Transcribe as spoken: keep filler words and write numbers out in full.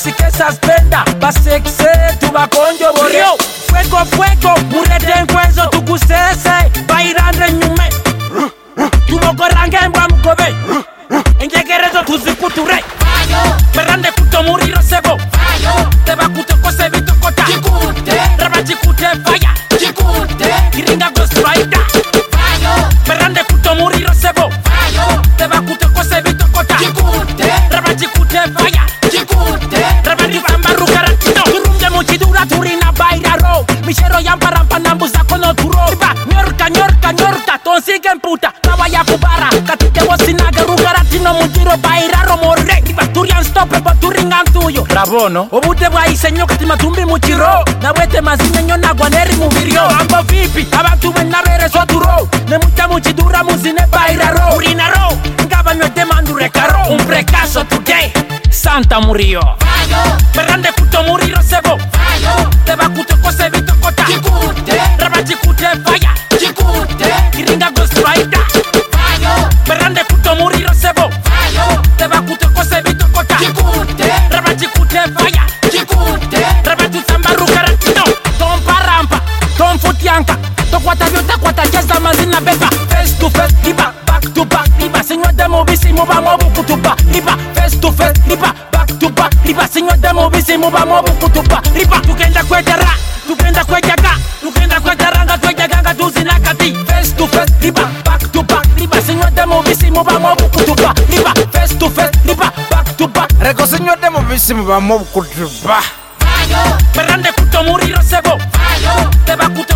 basi que suspenda, basexe, tu va conjo borreo. Fuego, fuego, murete en cuenzo, tu cusese, bailando en yume. Tu boco rangue en guamucobe, en yeguerezo tu zicuture. Perrande kuto muriro sebo, te va kuto kose vito kota. Raba jikute fire, kiringa ghost rider. Perrande kuto muriro sebo, te va kuto kose vito kota. Raba jikute fire, raba jikamba rukaratino. Turunge muchidura turina bairaro, michero yamparampa nambuza kono turo. Iba nyorka nyorka nyorka, tonsiga en puta. Vaya kubara, katike wasinaga rukaratino mujiro bairaro morre. Iba turian stope pa turingan tuyo. Bravo no? Obute bwa isenyo katima tumbi muchiro. Na wete mazine nyo na guaneri muvirio. Amba vipi, abantu wenabere so duro. Ne mucha muchidura muzine bairaro. Urinaro, ngaba nyo demandure karo. Un fracaso today, Santa Murillo. Perrande kuto muriro sebo. Te va kuto kose vito kota. Raba jikute fire. Kiringa ghost rider. Perrande kuto muriro sebo. Te va kuto kose vito kota. Raba jikute fire. Raba tutamba rukaratino. Tom parampa, tom futianka. To kwata vyota kwata jazza mazina beba. Face to face, liba, back to back, liba. Signor demo bisi muba mobu kutuba. Liba, face to face, liba, back to back, liba. Signor demo bisi muba mobu kutuba. Liba, tukenda kwejara, tukenda kwejaga. Tukenda kwejaranga, kwejaganga tuzinakati. Face to face, liba, back to back, liba. Signor demo bisi muba mobu kutuba. Liba, face to face, liba, back to back. Reko signor demo bisi muba mobu kutuba. Perrande kuto muriro sebo. Te va kuto